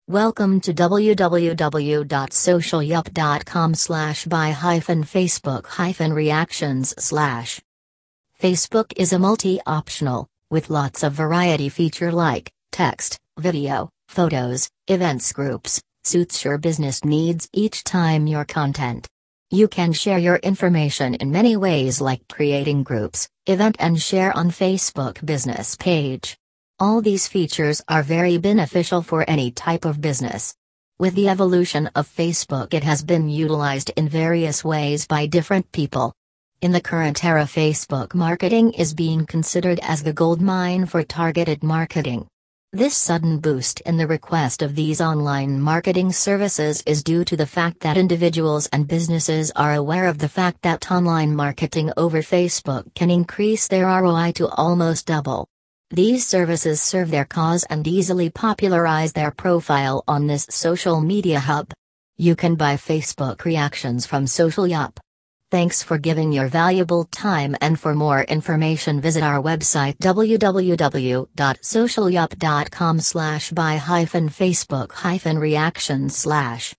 Welcome to www.socialup.com/by-facebook-reactions/. Facebook is a multi-optional, with lots of variety feature like text, video, photos, events groups, suits your business needs each time your content. You can share your information in many ways like creating groups, event and share on Facebook business page. All these features are very beneficial for any type of business. With the evolution of Facebook, it has been utilized in various ways by different people. In the current era, Facebook marketing is being considered as the gold mine for targeted marketing. This sudden boost in the request of these online marketing services is due to the fact that individuals and businesses are aware of the fact that online marketing over Facebook can increase their ROI to almost double. These services serve their cause and easily popularize their profile on this social media hub. You can buy Facebook reactions from Socialup. Thanks for giving your valuable time, and for more information visit our website www.socialup.com/by-facebook-reactions/.